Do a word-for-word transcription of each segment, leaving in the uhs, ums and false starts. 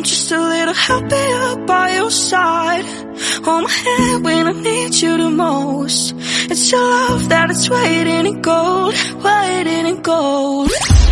just a little happier by your side. Hold my hand when I need you the most. It's your love that is waiting in gold, waiting in gold.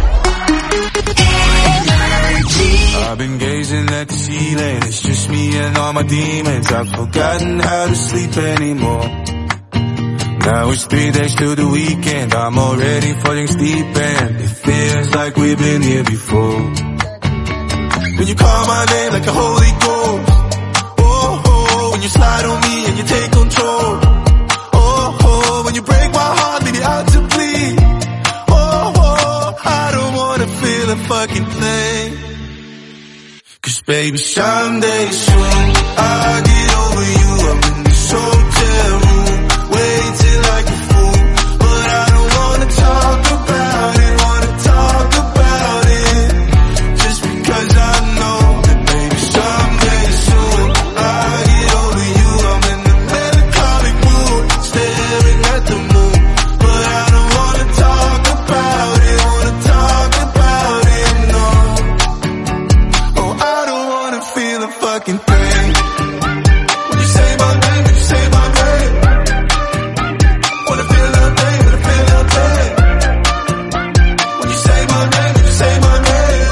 I've been gazing at the ceiling, it's just me and all my demons. I've forgotten how to sleep anymore. Now it's three days till the weekend, I'm already falling deep and it feels like we've been here before. When you call my name like a holy ghost, oh, oh, when you slide on me and you take control, oh, oh, when you break my heart, leave me out to bleed, oh, oh, I don't wanna feel a fucking thing. Cause baby, someday soon, I'll get over you. I'm in this hotel room, waiting like a fool. But I don't wanna talk about it, wanna talk about it. Just because I know that baby, someday soon, I'll get over you. I'm in the melancholic mood, staring at the moon. But I don't wanna talk about it, wanna talk about it, no. Oh, I don't wanna feel a fucking thing. When you say my name, when you say my name, wanna feel a thing, wanna feel a thing. When you say my name, when you say my name.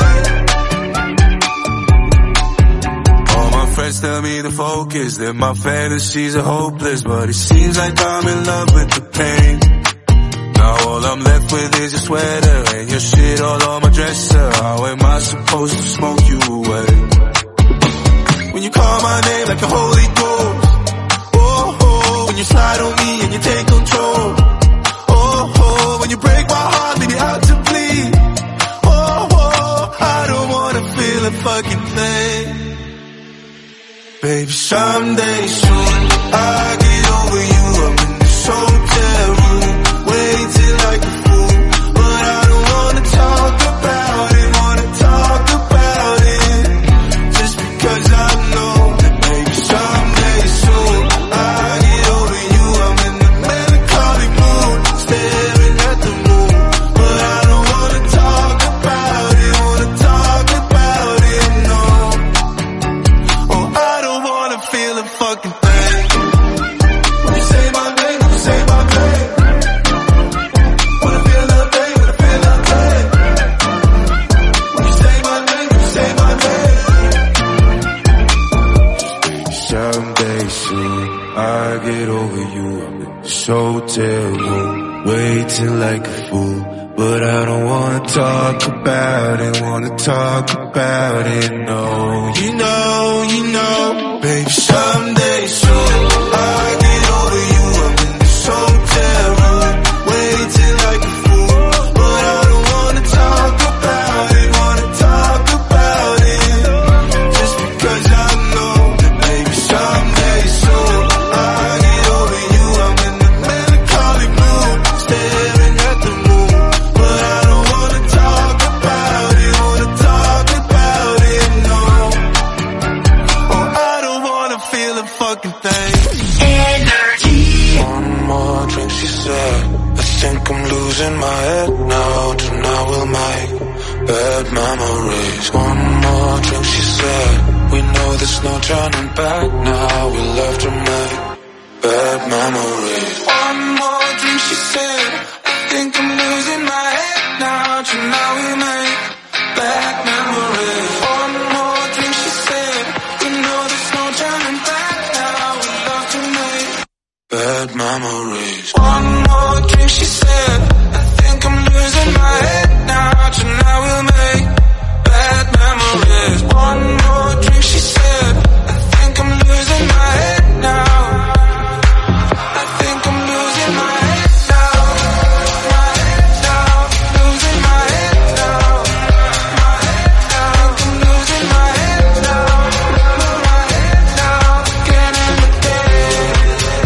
All my friends tell me to focus, that my fantasies are hopeless, but it seems like I'm in love with the pain. Now all I'm left with is your sweater and your shit all on my dresser. How am I supposed to smoke you away? When you call my name like a holy ghost, oh, oh, when you slide on me and you take control, oh, oh, when you break my heart, leave me out to bleed, oh, oh, I don't wanna feel a fucking thing. Baby, someday soon, I'll get over you. I'm in this hotel room, waiting like a fool. But I don't wanna talk about it, wanna talk about it. Just because I know that maybe someday soon, I'll get over you. I'm in the melancholic mood, staring at the moon. But I don't wanna talk about it, wanna talk about it, no. Oh, I don't wanna feel a fucking thing. When you say my name, when you say my name, wanna feel a thing, wanna feel a thing. When you say my name, when you say my name. Someday soon, I'll get over you. I'm in this hotel room, waiting like a fool. But I don't wanna talk about it, wanna talk about it, no. You know, you know, baby, someday soon, I'll get over you. I'm in this hotel room, waiting like a fool. But I don't wanna talk about it, wanna talk about it. Just because I know that maybe someday soon, I'll get over you. I'm in the melancholic mood, staring at the moon. But I don't wanna talk about it, wanna talk about it, no. Oh, I don't wanna feel a fucking thing. Energy. One more drink, she said. I think I'm losing my head now. Tonight we'll make bad memories. One more drink, she said. We know there's no turning back now. We love to make bad memories. One more drink, she said. I think I'm losing my head now. Tonight we'll make bad memories. One more drink, she said. We know there's no turning back now. We love to make bad memories. One more drink, she said. I think I'm losing my head now. Tonight we'll make bad memories. One more drink, she said. I think I'm losing my head now. I think I'm losing my head now. My head now. Losing my head now. My head now. I think I'm losing my head now. My head now. Again and again.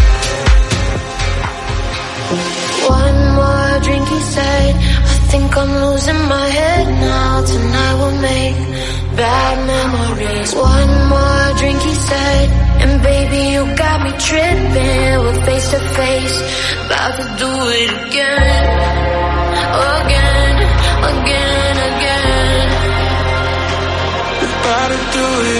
One more drink, he said. I think I'm losing my head now. Tonight we'll make bad memories. One more drink, he said. And baby, you got me tripping. We're face to face, about to do it again. Again, again, again. About to do it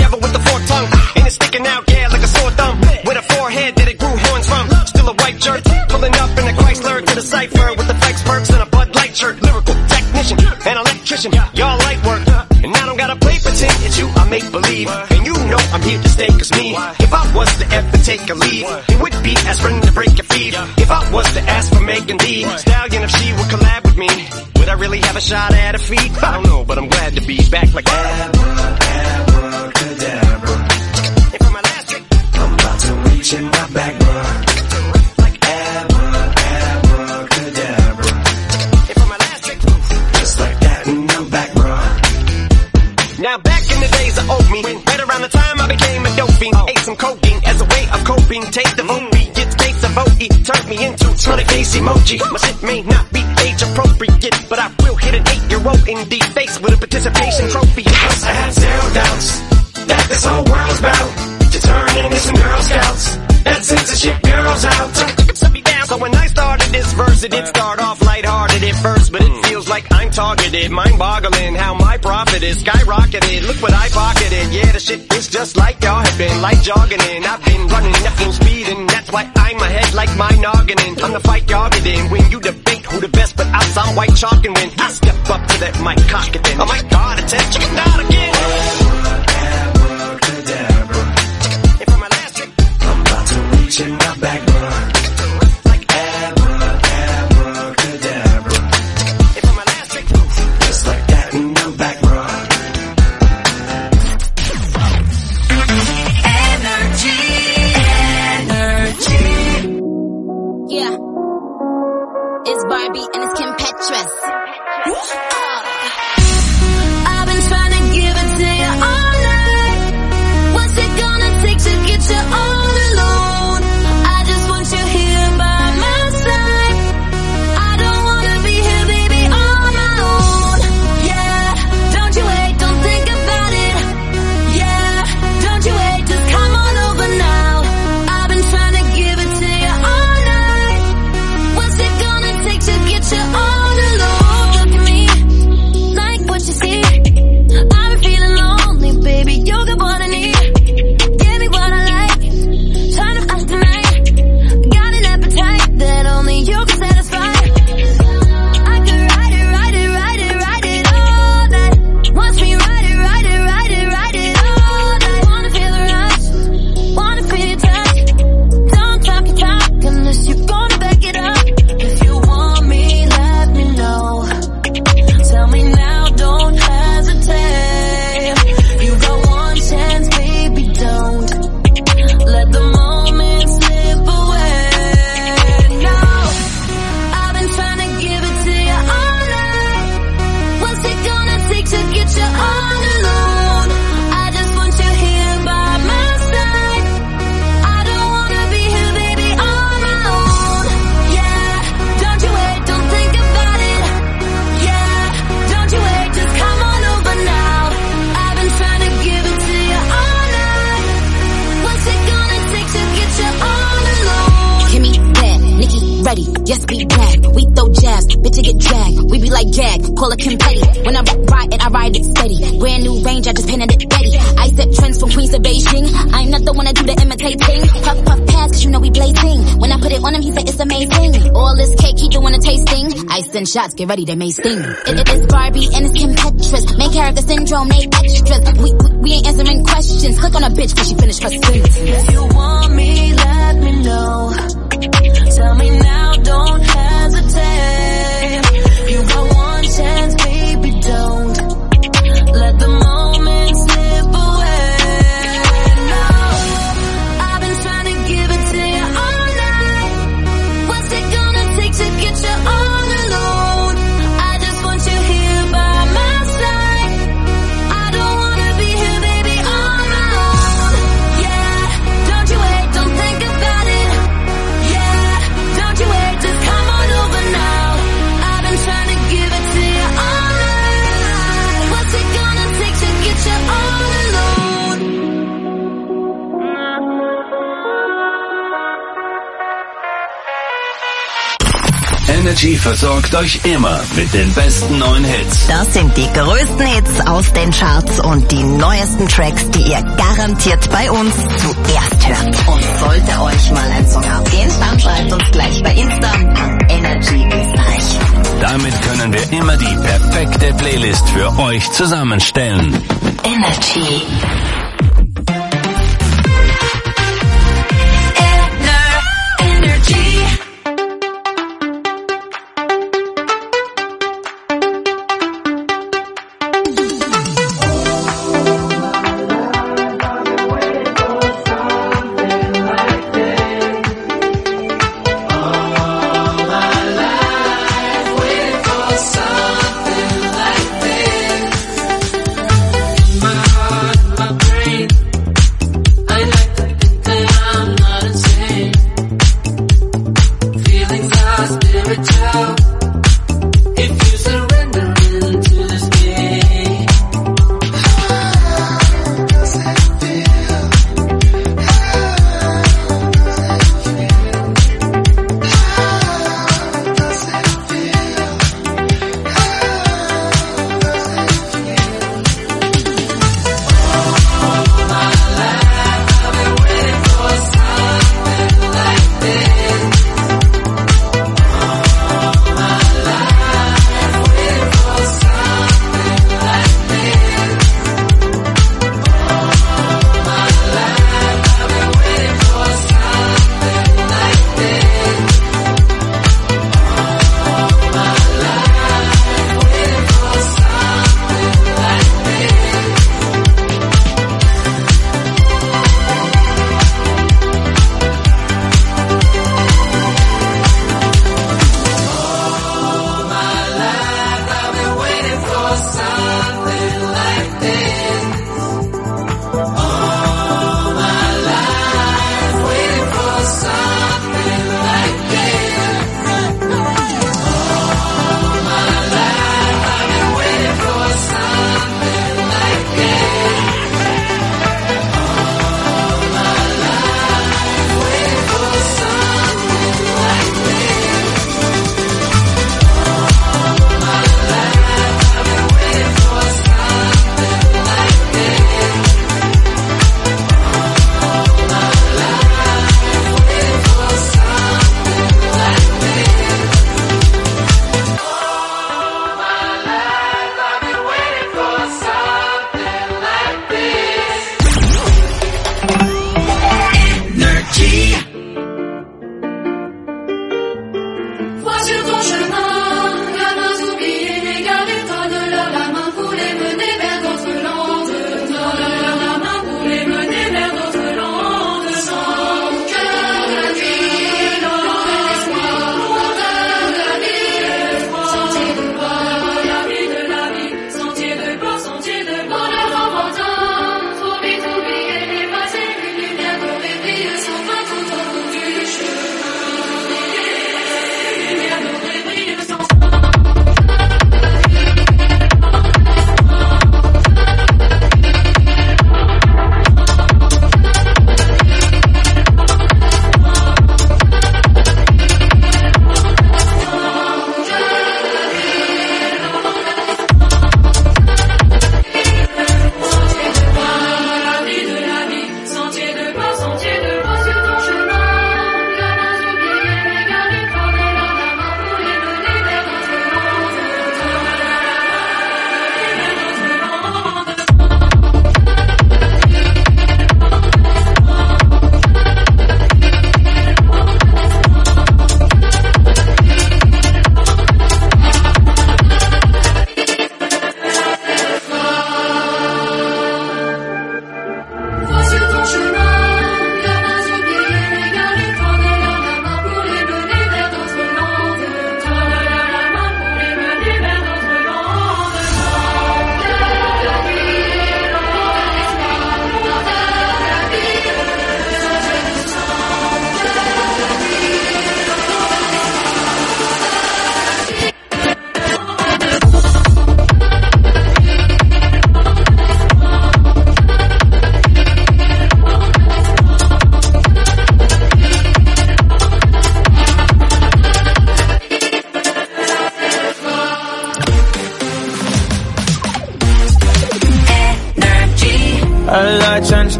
devil with the forked tongue, and it's sticking out, yeah, like a sore thumb. With a forehead that it grew horns from. Still a white jerk, pulling up in a Chrysler to the cipher with the flex perks and a Bud Light shirt. Lyrical technician, an electrician, y'all light work. And I don't gotta play pretend, it's you I make believe. And you know I'm here to stay, cause me, if I was to ever take a leave, it would be aspirin to break your feet. If I was to ask for Megan Thee Stallion, if she would collab with me, would I really have a shot at her feet? I don't know, but I'm glad to be back like abracadabra. And for my last trick, I'm about to reach in my back, bruh. Like abracadabra. And for my last trick, just like that, and I'm back, bruh. Now back in the days of old me, right around the time I became a dope fiend, ate some cocaine as a way of coping. Take the vote, it's case of vote, it turned me into smiley face emoji. My shit may not be age appropriate, but I will hit an eight-year-old in the face with a participation trophy. Plus I have zero doubts that this whole world's about to turn into some Girl Scouts. That censorship girls out. So when I started this verse, it did start off lighthearted at first, but it feels like I'm targeted. Mind-boggling how my profit is skyrocketed. Look what I pocketed. Yeah, the shit is just like y'all have been, like jogging in. I've been running nothing speeding. That's why I'm ahead like my noggin in. I'm the fight y'all get in. When you debate who the best, but I'm some white chalk, and when I step up to that mic, cock it then. Oh my God, a test, chicken out again. Abracadabra. And for my last trick, I'm about to reach in my back, bruh. Barbie and it's Kim Petras. I've been trying to give it to you all night. What's it gonna take to get you all alone? I just want you here by my side. I don't wanna be here, baby, on my own. Yeah, don't you wait, don't think about it. Yeah, don't you wait, just come on over now. I've been trying to give it to you all night. What's it gonna take to get you all alone? Look at me, like what you see. I've been feeling lonely, baby, you got what I need. Give me what I like, turn up us tonight. Got an appetite that only you can satisfy. I can ride it, ride it, ride it, ride it all night. Watch me ride it, ride it, ride it, ride it all night. Wanna feel the rush, wanna feel your touch. Don't talk your talk unless you're gonna back it up. If you want me, let me know. Tell me now, don't hesitate. You got one chance, baby, don't let the moment slip away. No, I've been trying to give it to you all night. What's it gonna take to get you all alone? I just want you here by my side. I don't wanna be here, baby, on my own. Yeah, don't you wait, don't think about it. Yeah, don't you wait, just come on over now. I've been trying to give it to you all night. What's it gonna take to get you all alone? Kimmy bad, Nikki ready, yes be back. We throw jabs, bitch you get dragged. We be like gag, call it Kim Petty. When I ride it, I ride it steady. Brand new range, I just painted it ready. I set trends from Queens to Beijing. I'm not the one that do the imitating. Puff puff pass, cause you know we blazing. When I put it on him, he said it's amazing. All this cake, he doing a tasting. I send shots, get ready, they may sting. It, it, it's Barbie and it's Kim Petras. Main character syndrome, they extras. We, we, we ain't answering questions. Click on a bitch cause she finished her sentence. If you want me, let me know. Tell me now, don't hesitate. You got one chance, baby, don't let the moment slip away. No, I've been trying to give it to you all night. What's it gonna take to get you all alone? I just want you here by my side. I don't wanna be here, baby, on my own. Yeah, don't Energy versorgt euch immer mit den besten neuen Hits. Das sind die größten Hits aus den Charts und die neuesten Tracks, die ihr garantiert bei uns zuerst hört. Und sollte euch mal ein Song abgehen, dann schreibt uns gleich bei Insta an Energy Österreich. Damit können wir immer die perfekte Playlist für euch zusammenstellen. Energy. My heart, my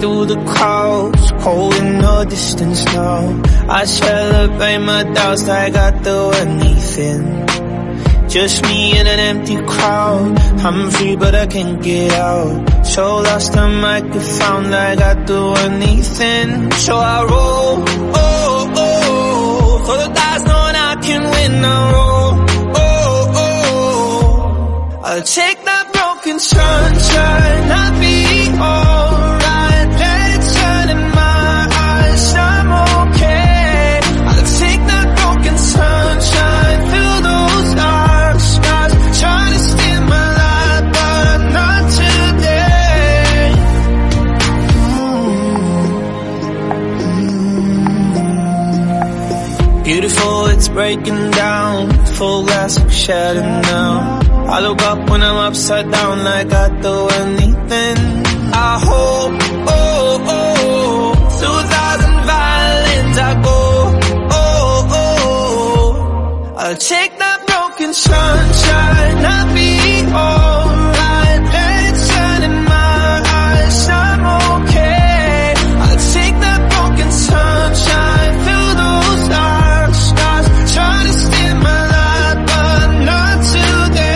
through the crowds, holding no distance now. I celebrate my doubts like I do anything. Just me in an empty crowd. I'm free but I can't get out. So lost I might get found like I do anything. So I roll, oh, oh, for the dice knowing I can win. I roll, oh, oh, I'll take that broken sunshine. I'll be alright. Let it shine in my eyes. I'm okay. I'll take that broken sunshine. Fill those dark skies. Trying to steal my life, but not today. Mm-hmm. Beautiful, it's breaking down. Full glass of shadow now. I look up when I'm upside down like I do anything. I hope, oh, oh, through a thousand violins I go, oh, oh, I'll take that broken sunshine. I'll be alright. Let it shine in my eyes. I'm okay. I'll take that broken sunshine. Fill those dark skies. Trying to steal my life, but not today.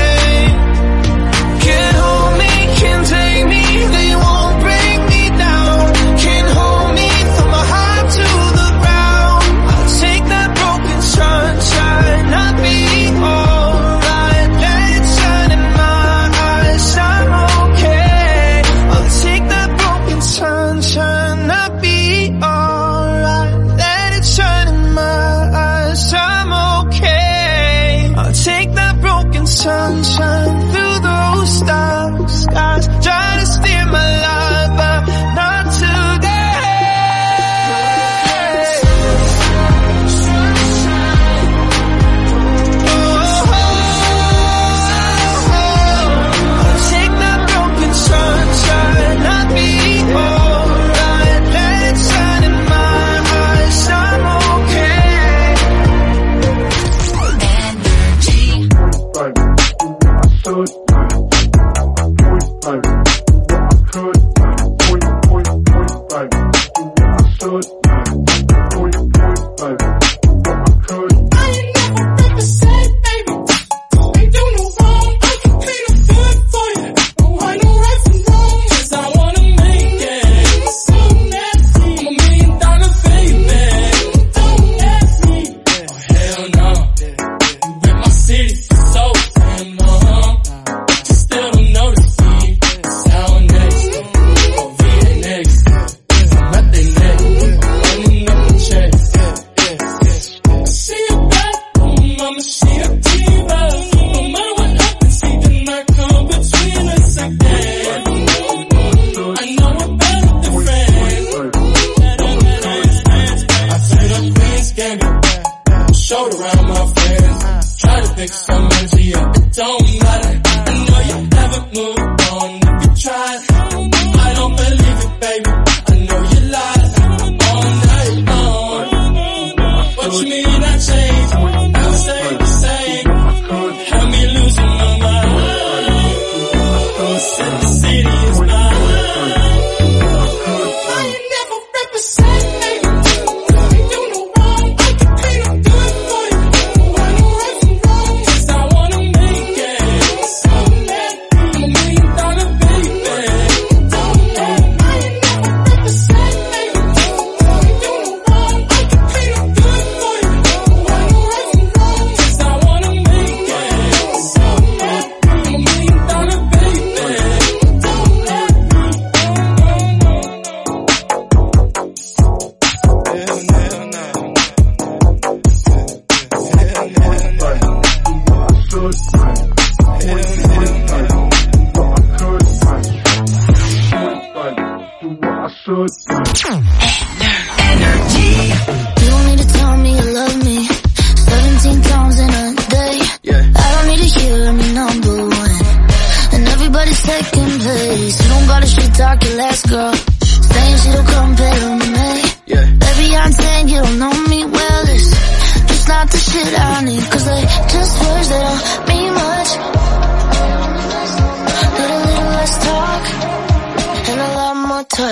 Sunshine through those dark skies, trying to steal my life, but not today. Oh, I'll take that broken sunshine. I'll be alright. Let it shine in my eyes. I'm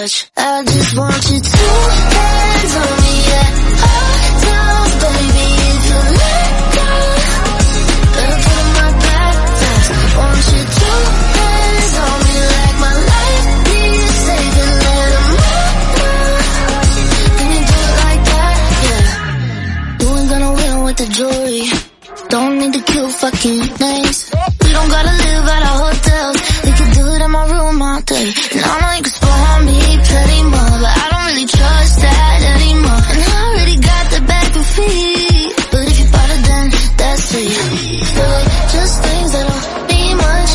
touch. I just want you to hands on me, yeah. Hold down, baby, if you let go, gonna put on my back fast. Want you to hands on me like my life needs saving. Let 'em know. Can you do it like that? Yeah. You ain't gonna win with the jewelry. Don't need the cute fucking names. We don't gotta live at our hotels. We can do it in my room all day. And I know you can spoil me plenty more, but I don't really trust that anymore. And I already got the back and feet, but if you bought it then that's sweet. But just things that don't mean much.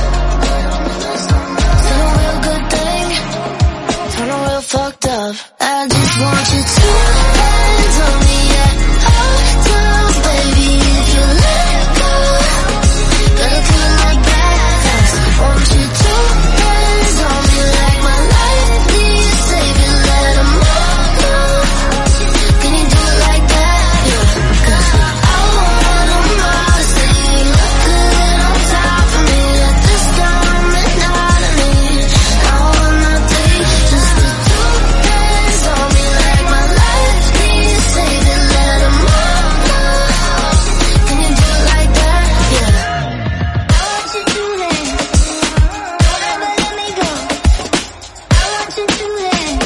Turn a real good thing, turn a real fucked up. I just want you to hands on me, yeah. Hold down, baby, if you let go, gotta put it like that fast. Want you to hands on me like my life needs saving. Let 'em know. Can you do it like that? Yeah. 'Cause I want 'em all to say you look good on top of me at this time and not of me. I want nothing, just the two hands on me like my life needs saving. Let 'em know. Can you do it like that? Yeah. I want you to hands. Don't ever let me go. I want you to hands.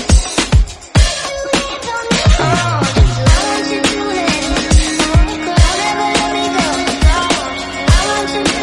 Oh, I want you to hands. Don't ever let me go. I want you to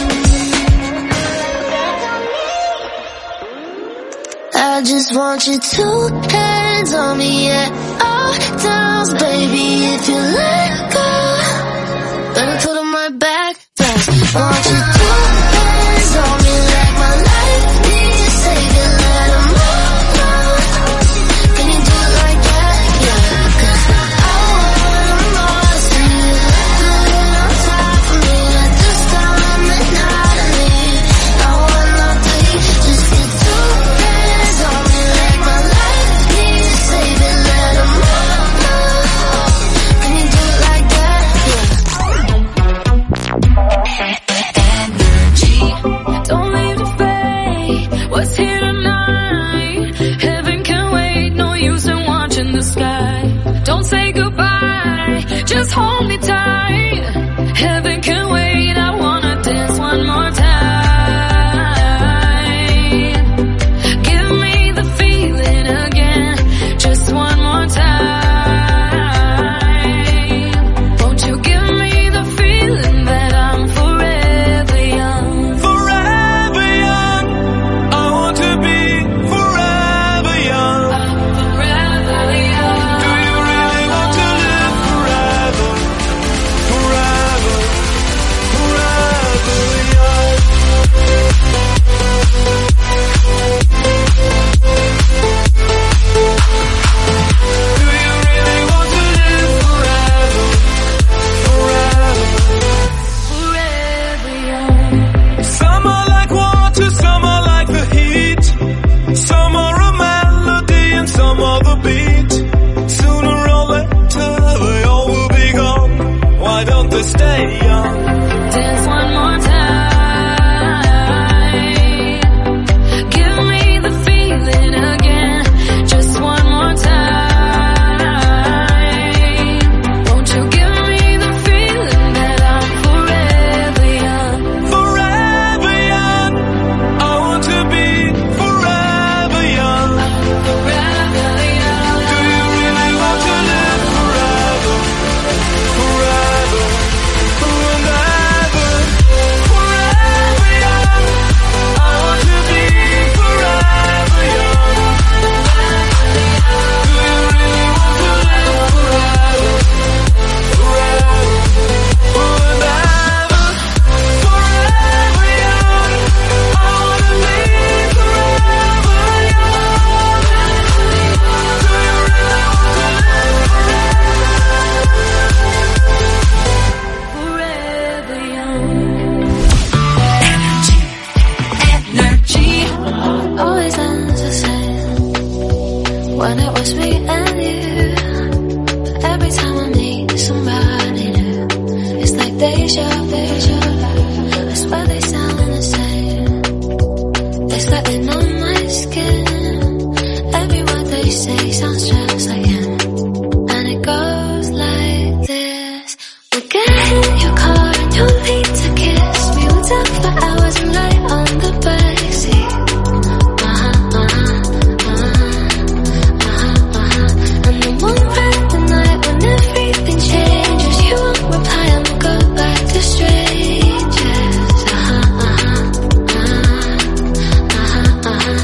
hands. I just want you two hands on me, yeah. All downs, baby, if you let go, gonna put 'em right back fast. Want you two hands on me like my life needs saving. Let 'em know. Can you do it like that? Yeah. 'Cause I want 'em all to see you look good on top of me at this time and not of me. I want nothing, just the two hands on me like my life needs saving. Let 'em know. Can you do it like that? Yeah. Don't leave to fade. What's here tonight? Heaven can wait. No use in watching the sky. Don't say goodbye. Just hold me tight. Heaven can wait. I wanna dance one more time. Give me the feeling again. Just one more time. Won't you give me the feeling that I'm forever young? Forever young, I want to be forever young. Forever young. Do you really want to live forever? Forever, forever young. Do you really want to live forever? Forever. Forever young. Some are like water, some are like the heat. Some are a melody and some are the beat. Sooner or later they all will be gone. Why don't they stay young? Dance one more time. Give me the feeling again. Just one more time. Won't you give me the feeling that I'm forever young? Forever young, I want to be forever young. Forever young. Do you really want to live forever? Forever, and ever. Forever young, I want to be forever young. Do you really want to live forever? Forever, and ever. Forever young, I want to be forever young. Do you really want to live Forever young. Energy. Always ends the same when it was me and you. But every time I meet somebody new, it's like deja, deja vu. I swear they sound the same. It's like they know my skin. say sounds just like him. And it goes like this. We'll get in your car and you'll need to kiss me. We'll talk for hours and lie on the backseat. Uh-huh, uh-huh, uh-huh, uh-huh, uh-huh. And then one random night when everything changes, you won't reply and we'll go back to strangers. Uh-huh, uh-huh, uh-huh, uh-huh, uh-huh.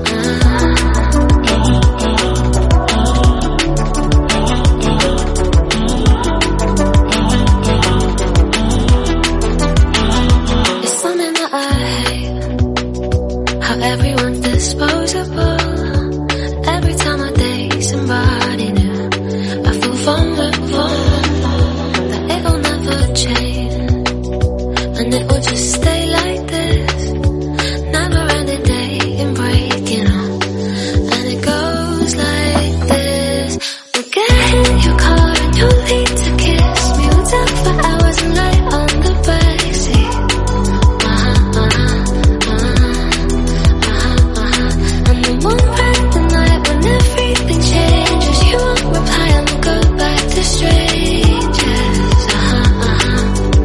Everyone's disposable. Every time I date somebody new, I feel vulnerable that it'll never change, and it will just stay like this. Never ending dating break, you know. And it goes like this. We'll get in your car and you'll need to kiss me. We'll talk for hours and lie on the backseat. Uh-huh, uh-huh. One random night when everything changes, you won't reply and we'll go back to strangers. Uh-huh, uh-huh,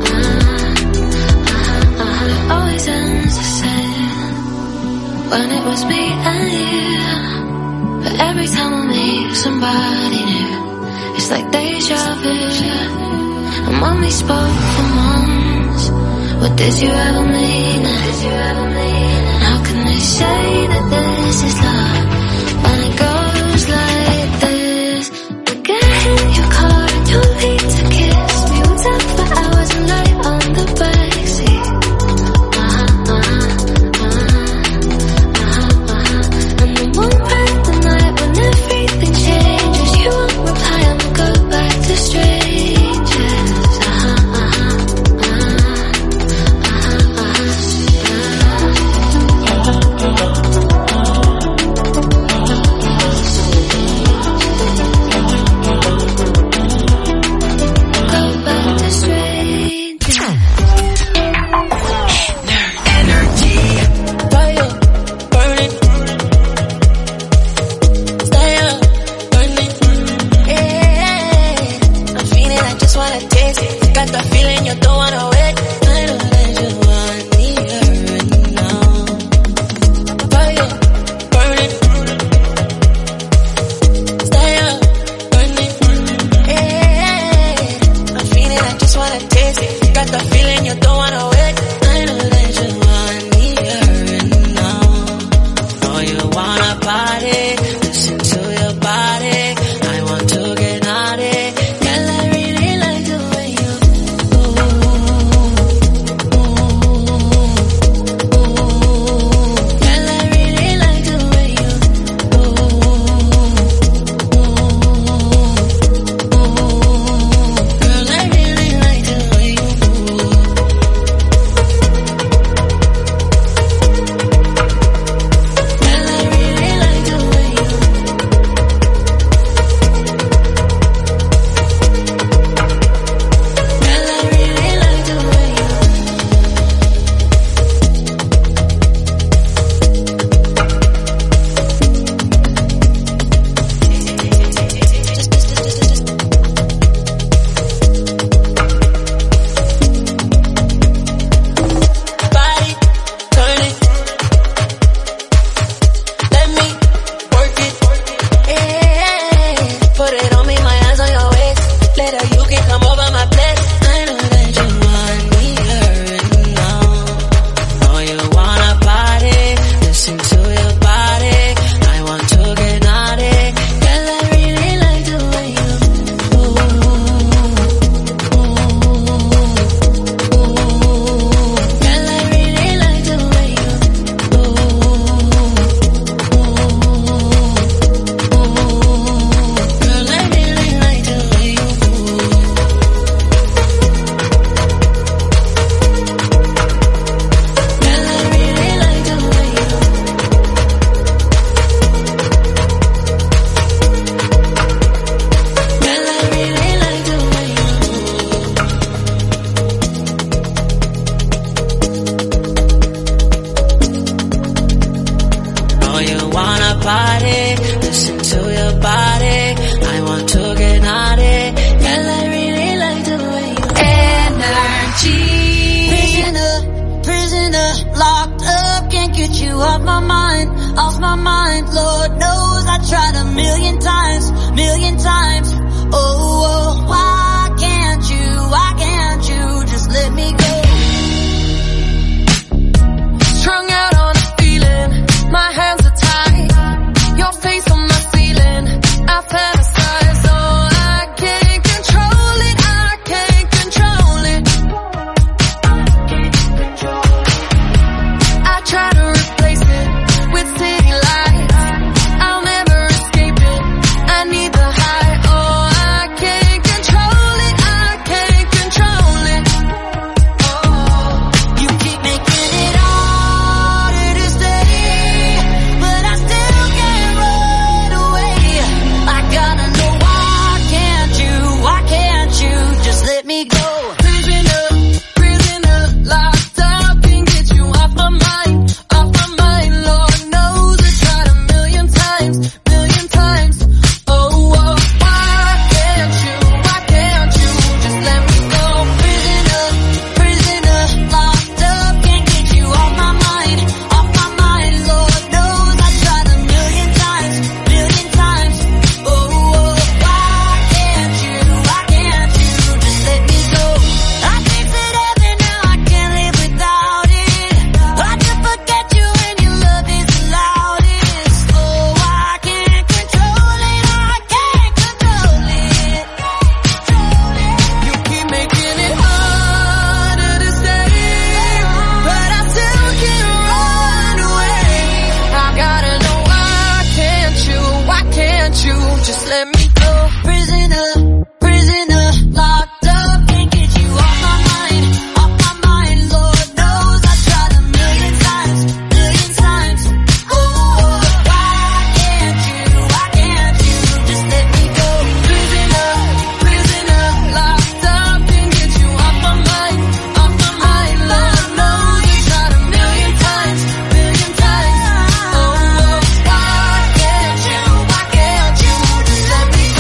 uh-huh, uh-huh. Always ends the same when it was me and you. But every time I meet somebody new, it's like deja vu. And when we spoke for months, what did you ever mean? Did you ever mean? How can they say that this is love when it goes like this? We'll get in your car and you'll need to kiss me. We'll talk for hours and lie on the backseat. Uh-huh, uh-huh, uh-huh, uh-huh, uh-huh. And then one random night when everything changes, you won't reply and we'll go back to strangers. Uh-huh, uh-huh, uh-huh, uh-huh, uh-huh. off my mind, off my mind. Lord knows I tried a million times, million times. Oh, oh, why can't you, why can't you just let me go? Strung out on a feeling, my hands are tied. Your face on my ceiling, I fantasize. Oh, I can't control it, I can't control it. I try to replace it with city lights. I'll never escape it, I need the high. Oh, I can't control it, I can't control it. Oh, you keep making it harder to stay, but I still can't run away. I gotta know why can't you, why can't you just let me go? Prisoner, prisoner, locked up, can't get you off my mind, off my mind. Lord knows I tried a million times, million times. Oh, oh, why can't you, why can't you just let me go? Prisoner, prisoner, locked up, can't get you off my mind, off my mind. Lord knows I tried a million times, million times. Oh, oh, why can't you, why can't you just let me go? I tasted heaven, now I can't live without it. Hard to forget you when your love is the loudest. Oh, I can't control it, I can't control it. You keep making it harder to stay, but I still can't run away. I gotta know why can't you, why can't you just let me go? Prisoner, prisoner, locked up, can't get you off my mind, off my mind. Lord knows I tried a million times, million times. Oh, why can't you, why can't you just let me go? Prisoner, prisoner, locked up, can't get you off my mind, off my mind. Lord knows I tried a million times, million times. Oh, why can't you, why can't you just let me go?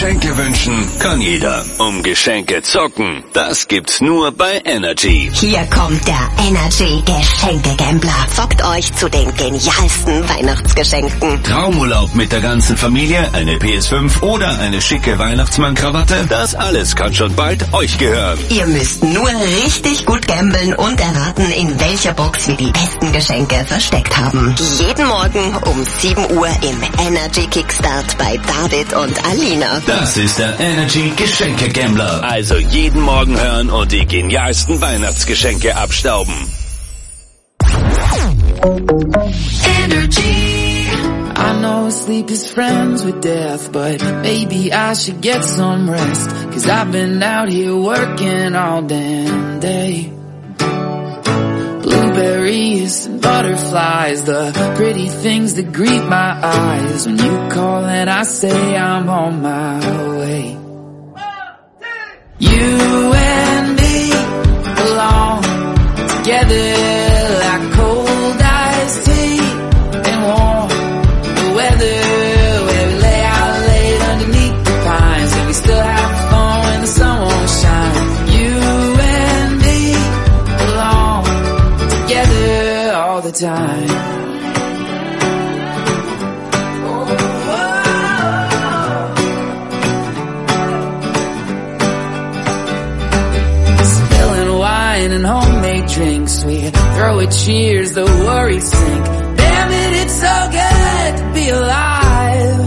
Geschenke wünschen kann jeder. Um Geschenke zocken, das gibt's nur bei Energy. Hier kommt der Energy Geschenke-Gambler. Zockt euch zu den genialsten Weihnachtsgeschenken. Traumurlaub mit der ganzen Familie, eine P S fünf oder eine schicke Weihnachtsmann-Krawatte, das alles kann schon bald euch gehören. Ihr müsst nur richtig gut gambeln und erraten, in welcher Box wir die besten Geschenke versteckt haben. Jeden Morgen um sieben Uhr im Energy Kickstart bei David und Alina. Das ist der Energy Geschenke-Gambler. Also jeden Morgen hören und die genialsten Weihnachtsgeschenke abstauben. Energy. I know sleep is friends with death, but maybe I should get some rest, 'cause I've been out here working all damn day. Blueberries and butterflies, the pretty things that greet my eyes when you call and I say I'm on my way. You and me belong together like cold iced tea and warm the weather, where we lay out late underneath the pines and we still have fun when the sun won't shine. You and me belong together all the time. And homemade drinks, we throw a cheers, the worries sink. Damn it, it's so good to be alive.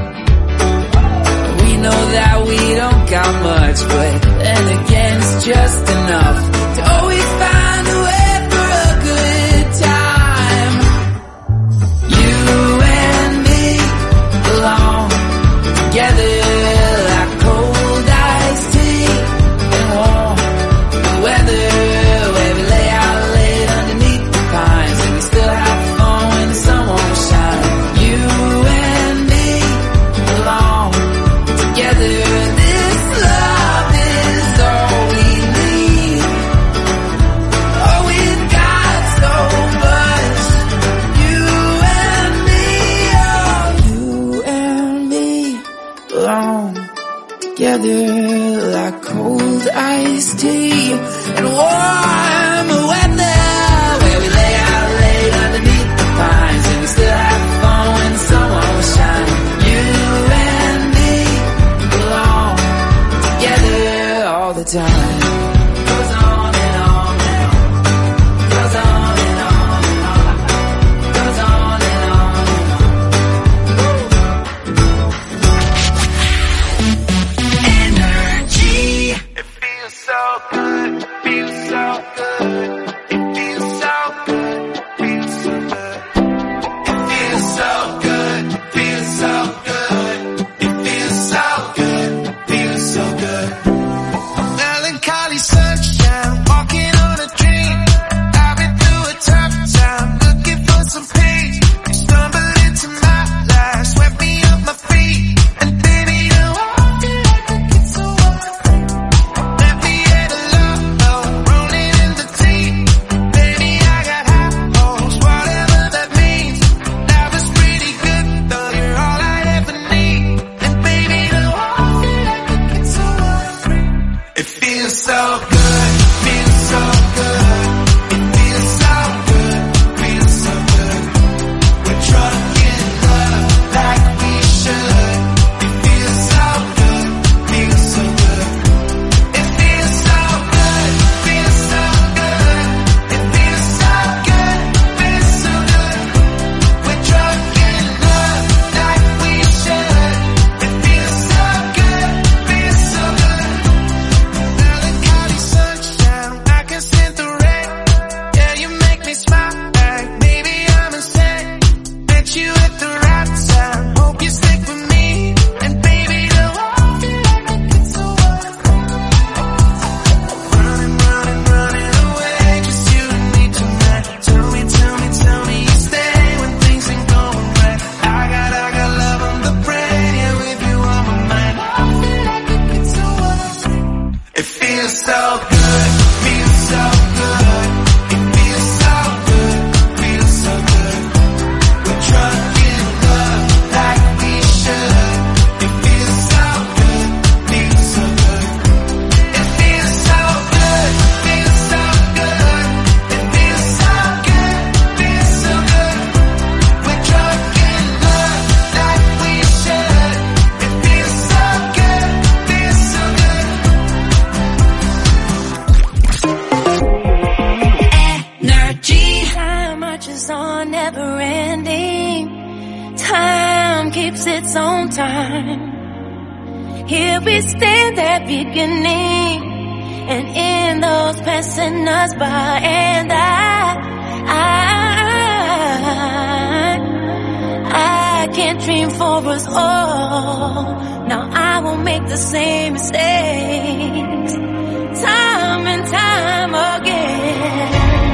We know that we don't got much, but then again it's just enough to always find a way for a good time. You and me belong together like cold iced tea and warm the weather. Together like cold iced tea and warm weather, where we lay out late underneath the pines and we still have fun when the sun won't shine. You and me belong together all the time. Goes on and on and on. Goes on and on and on. Goes on and on and on. It feels so good, feels so good. It feels so good, feels so good. It feels so good, feels so good. It feels so good, feels so good. Melancholy sunshine, walking on a dream. I've been through a tough time, looking for some peace. You stumble into my life, swept me off my feet, and baby, you walk it like a kid so left me at a low, rolling in the deep. Baby, I got high hopes, whatever that means. Life is pretty good, though you're all I ever need. And baby, you walk it like a kid so free. It feels so good, feels so good. It feels so good, feels so good. We're drunk in love like we should. It feels so good, feels so good. It feels so good, feels so good. It feels so good, feels so good. We're drunk in love like we should. It feels so good, feels so good. Melancholy sunshine, I can stand the rain. Yeah, you make me smile like maybe I'm insane. Met you at the right time, hope you stick with me. And baby, the walk it like a kid so running, running, running away, just you and me tonight. Tell me, tell me, tell me you stay when things ain't going right. I got, I got love on the brain, yeah, with you on my mind. Walk it like a kid so it feels so good, feels so good. It feels so good, feels so good. We're drunk in love like we should. It feels so good, keeps its own time. Here we stand at beginning, and in those passing us by, and I, I, I can't dream for us all. Now I won't make the same mistakes, time and time again.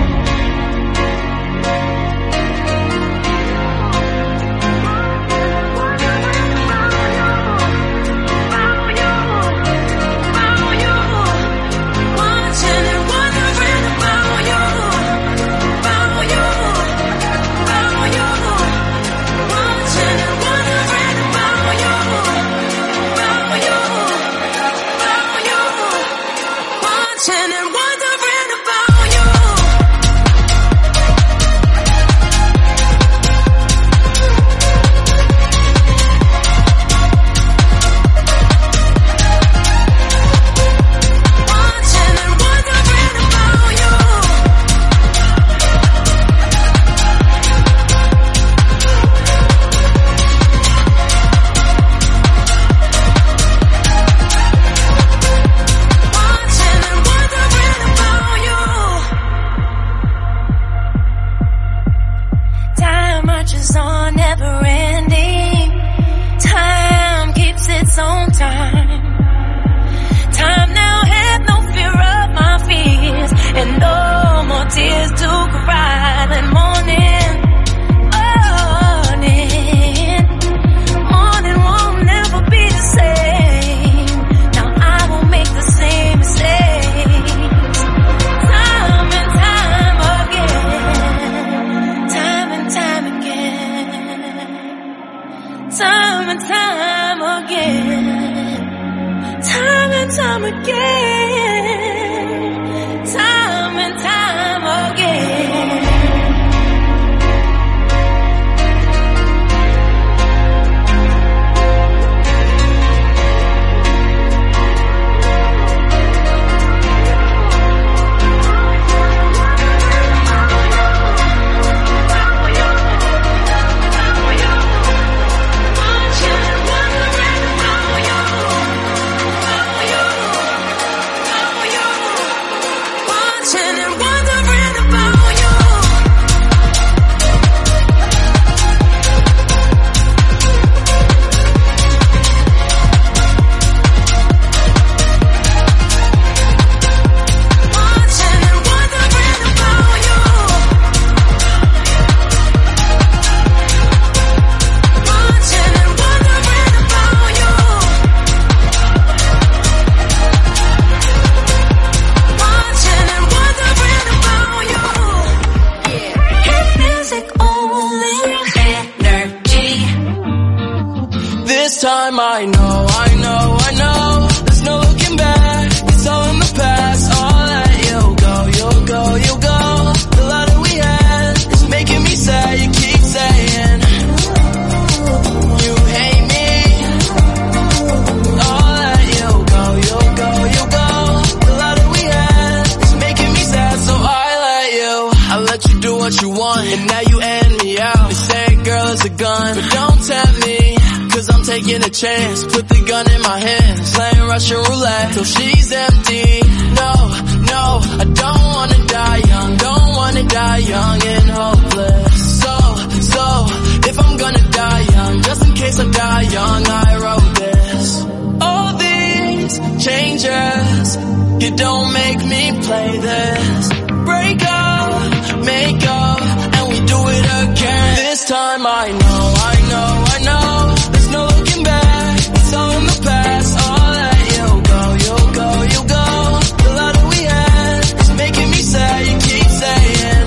Taking a chance, put the gun in my hands, playing Russian roulette till she's empty. No, no, I don't wanna die young, don't wanna die young and hopeless. So, so, if I'm gonna die young, just in case I die young, I wrote this. All these changes, you don't make me play this. Break up, make up, and we do it again. This time I know, I know, I know. No looking back, it's all in the past. All that you go, you go, you go. The love that we had is making me sad. You keep saying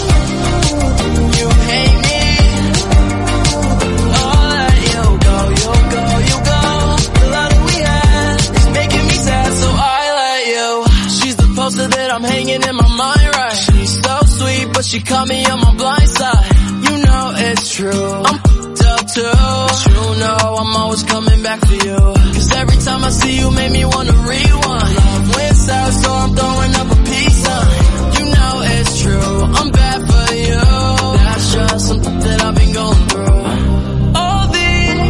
you hate me. All that you go, you go, you go. The love that we had is making me sad, so I let you. She's the poster that I'm hanging in my mind, right? She's so sweet, but she caught me on my blind side. You know it's true. I'm up too. You know I'm always coming back for you. Cause every time I see you make me wanna rewind. Love went south, so I'm throwing up a peace sign. You know it's true, I'm bad for you. That's just something that I've been going through. All these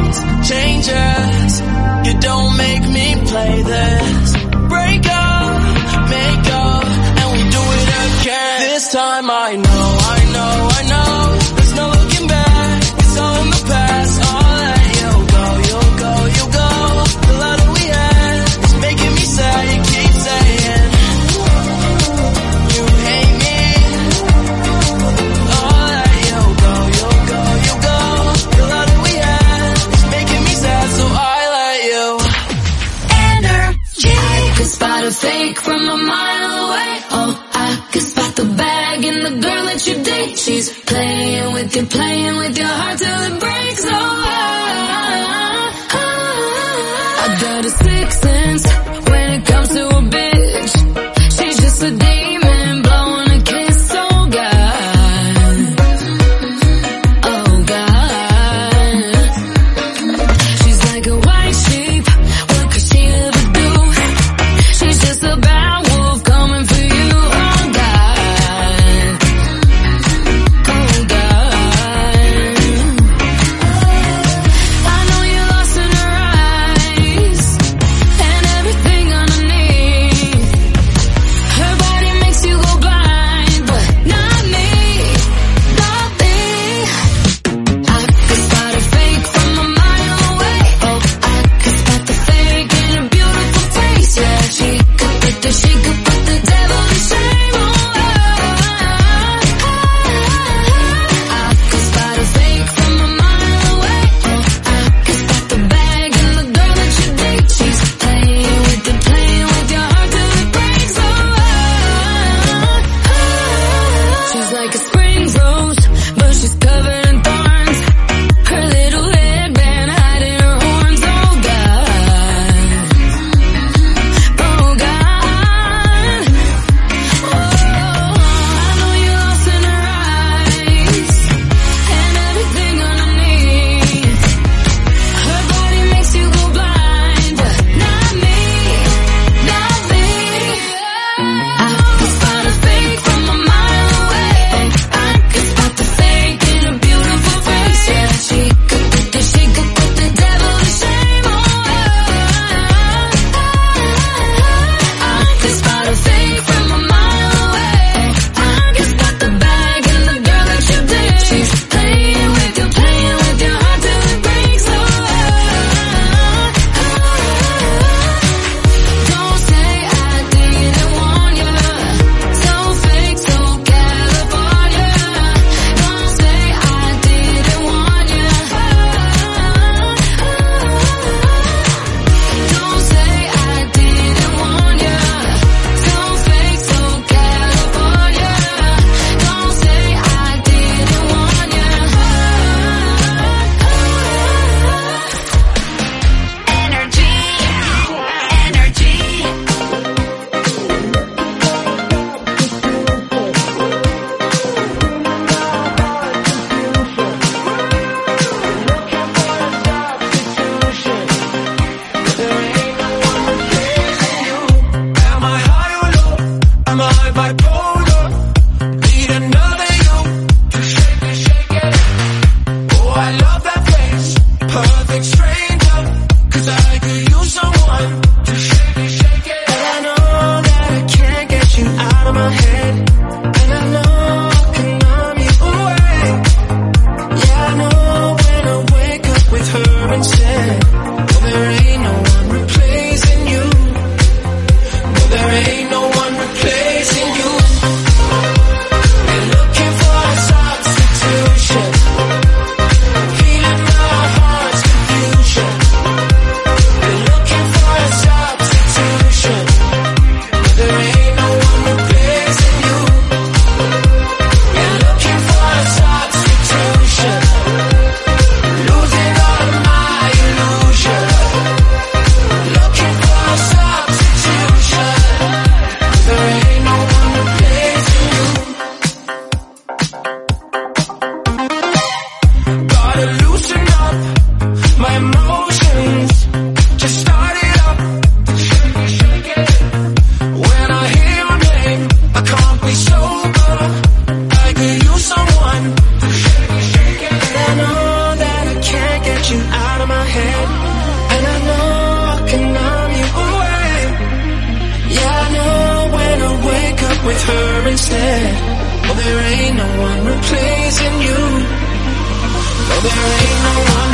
head, and I know I can numb you away. Yeah, I know when I wake up with her instead. Oh, there ain't no one replacing you. No, there ain't no one.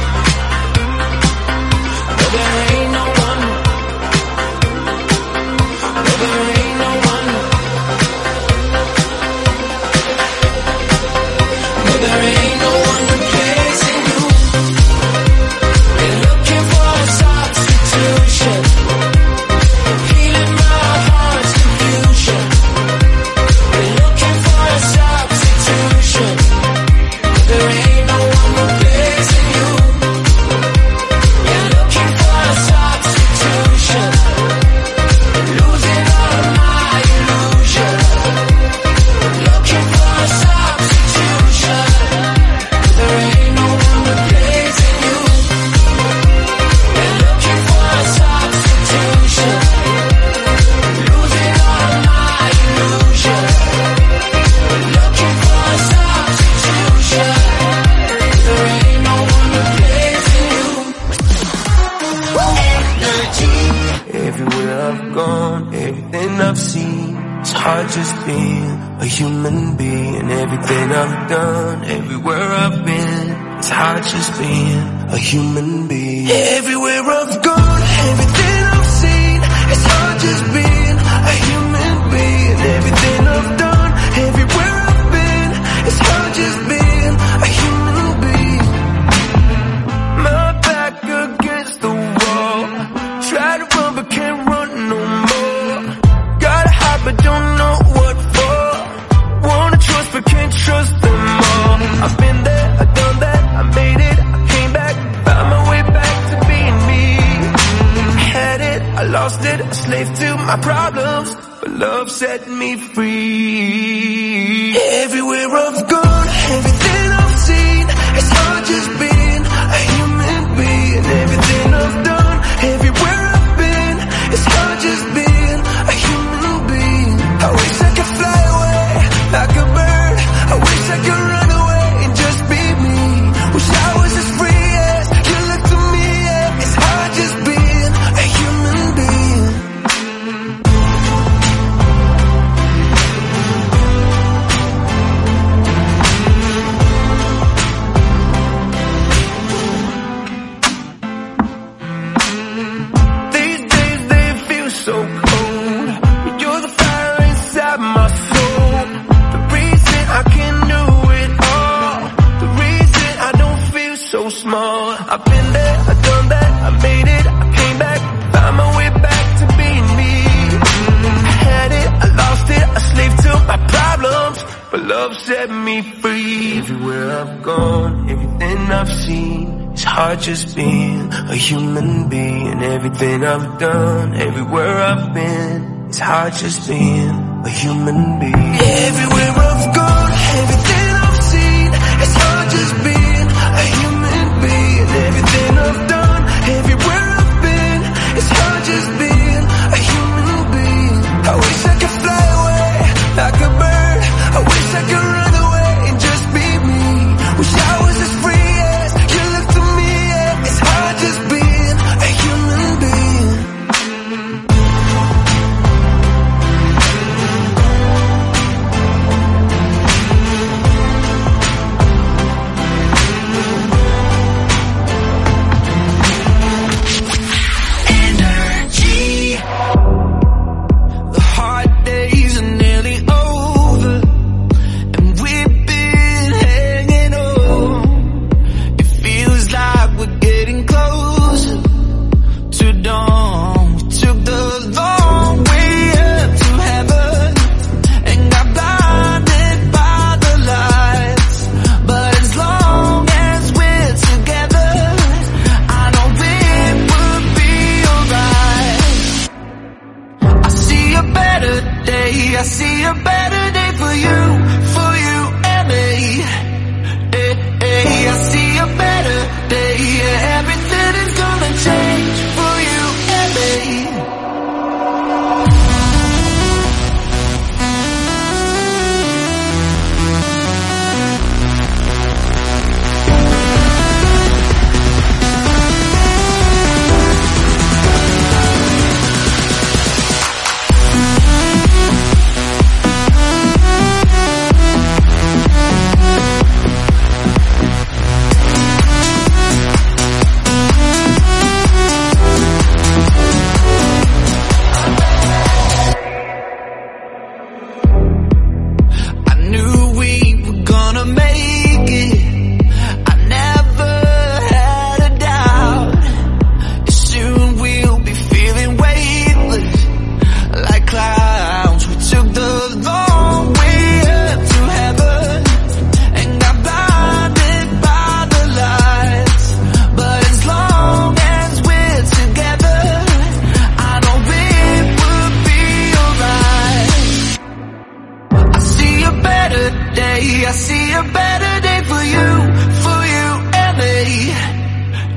No, there ain't no one. No, there ain't no one. No, there ain't no one replacing you. We're looking for a substitution, healing my heart's confusion. We're looking for a substitution. There ain't no one replacing you. We're looking for a substitution, losing all of my illusion. Looking for a substitution. There ain't no one replacing you. We're looking for a substitution, losing all of my illusion. Looking for a substitution. There ain't no one replacing you. Energy. Everywhere I've gone, everything I've seen, it's hard just being a human being. Everything I've done, everywhere I've been, it's hard just being a human being. Everywhere I've gone, everything I've seen, it's hard just being a human being. Everything I've done, everywhere I've been, it's hard just being a human being. My back against the wall, try to run but can't run no more. Gotta hide but don't know what for. Wanna trust but can't trust them all. I've been there, I've done that, I made it, I came back, found my way back to being me. I had it, I lost it, a slave to my problems, but love set me free. Everywhere I've gone, everything I've seen, it's hard just being a human being. Everything I've done, everywhere I've been, it's hard just being a human being. I wish I could fly away like a bird. I wish I could run away and just be me. Wish I was as free as you look to me. Yeah. It's hard just being a human being. These days they feel so cold. You're the fire inside my soul. The reason I can do it all. The reason I don't feel so small. I've been there, I've done that, I made it, I came back, found my way back to being me. I had it, I lost it, a slave to my problems, but love set me free. Everywhere I've gone, everything I've seen, it's hard just being a human being. Everything I've done, everywhere I've been, it's hard just being a human being. Everywhere I've gone, everything I've seen, it's hard just being a human being. Everything I've done, everywhere I've been, it's hard just being a human being. I wish I could fly away like a bird. I wish I could run away and just be me. Wish I was as free as you look to me. Yeah. It's hard just being a human being.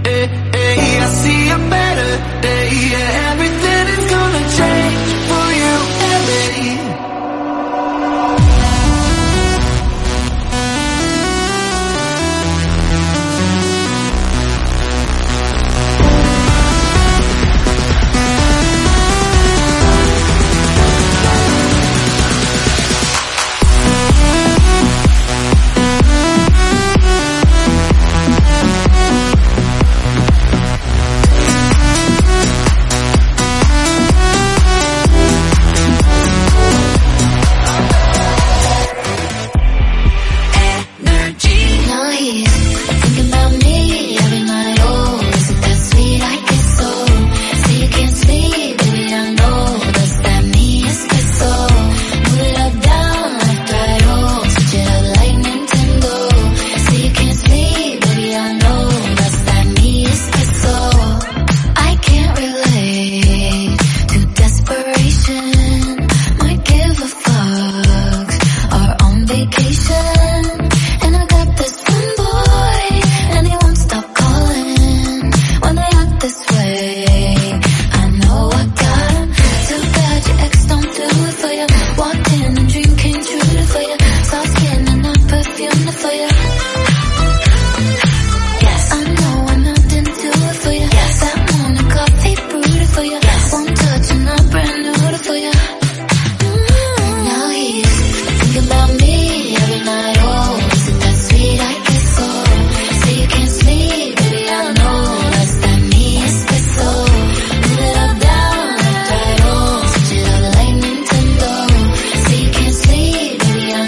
eh, eh, I see a better day, yeah, everything is gonna change for you and me.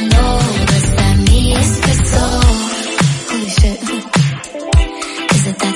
Is it that